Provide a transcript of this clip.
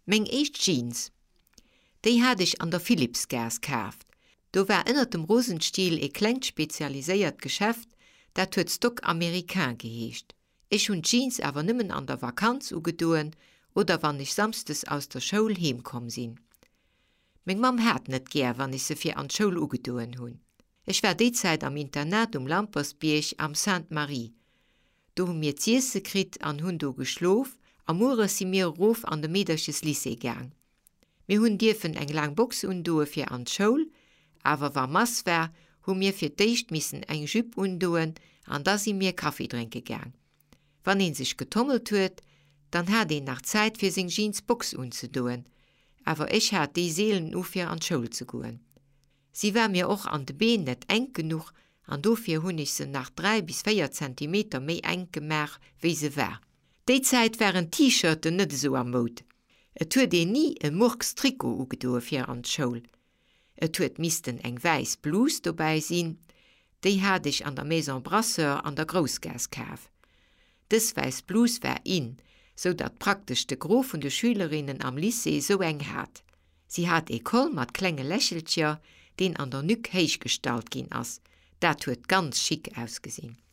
Meng echt Jeans. Die hatte ich an der Philipsgers gekauft. Da war inner dem Rosenstiel ein klein spezialisiert Geschäft, dat huet Stock Amerikain geheescht. Ich hun Jeans aber nimmen an der Vakanz ugedoen oder wann ich samstes aus der Schule heimkom sinn. Meng Mam hat net gern, wann ich se fir an Schule ugedoen hun. Ich war derzeit am Internat Lampersbierch am St. Marie. Do hun mir Ziese krit an hun do geschlof, am Mure si mir Rof an de Mädersches Lycée gang. Mir hun dirfen eng lang Box undoe fir an Schule, aber war mass wär, hun mir fir deicht missen eng Jupp undoen, an da sie mir Kaffee trinke gang. Wann ihn sich getommelt huet, dann hat ihn nach Zeit fir sing Jeans Box unzudoen, aber ich hat die Seelen ufir an Schule zu goen. Sie war mir auch an de Bein net eng genug, an dofir hun ich se nach 3 bis 4 Zentimeter méi eng gemerk, wie se war. Die Zeit waren T-Shirte net so am Mod. Et huet de nie e Murks Trikot ugedoe fir an Schule. Et huet misten eng weis Blus dabei sinn, die had ich an der Maison Brasseur an der Großgas kauf. Des weis Blus war in, so dat praktisch de Gro von de Schülerinnen am Lycée so eng hat. Sie hat e Koll mat klenge Lächeltjer, den an der Nück heich gestalt gin ass. Dat huet ganz schick ausgesehen.